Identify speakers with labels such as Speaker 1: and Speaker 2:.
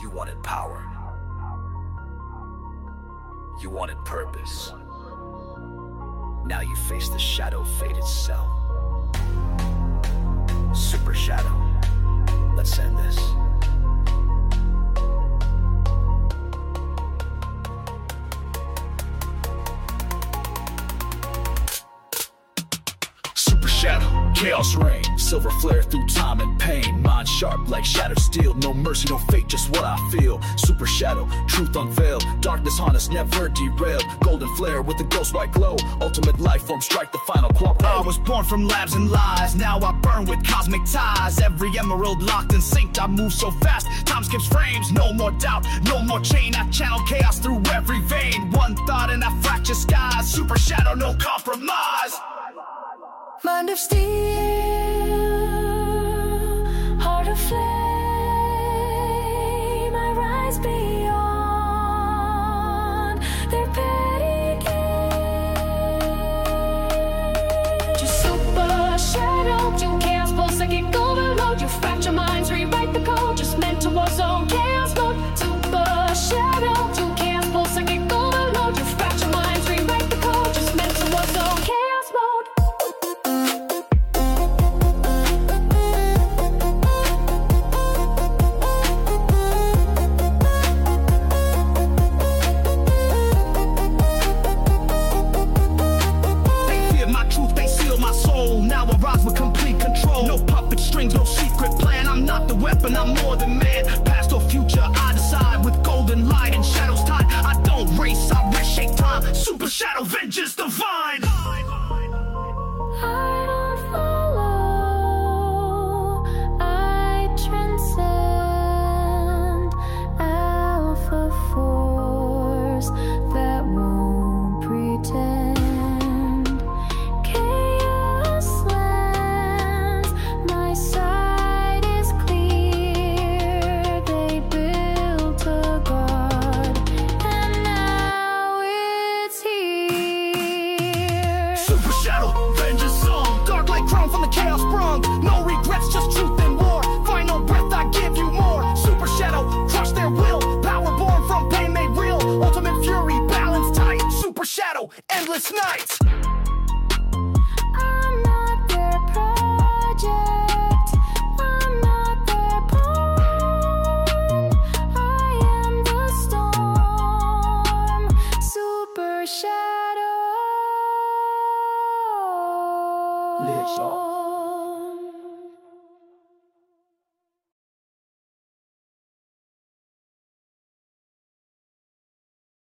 Speaker 1: You wanted power. You wanted purpose. Now you face the shadow fate itself. Super Shadow. Let's end this. Super Shadow, chaos reign, silver flare through time and pain. Mind sharp like shattered steel, no mercy, no fate, just what I feel. Super Shadow, truth unveiled, darkness on us, never derailed. Golden flare with a ghost white glow, ultimate life form, strike the final claw. I was born from labs and lies, now I burn with cosmic ties. Every emerald locked and synced, I move so fast, time skips frames. No more doubt, no more chain, I channel chaos through every vein. One thought and I fracture skies, Super Shadow, no compromise.
Speaker 2: Mind of steel, heart of flame, I rise beyond their petty games. Just Super Shadow, you chaos pulse, psychic overload. You fracture minds, rewrite the code, just mental war zone, chaos mode. Super Shadow, you chaos pulse, psychic overload. You fracture minds, rewrite the code, just mental war zone, chaos mode.
Speaker 3: Now I rise with complete control. No puppet strings, no secret plan. I'm not the weapon, I'm more than man. Past or future, I decide with golden light and shadows tied. I don't race, I reshape time. Super Shadow, vengeance divine.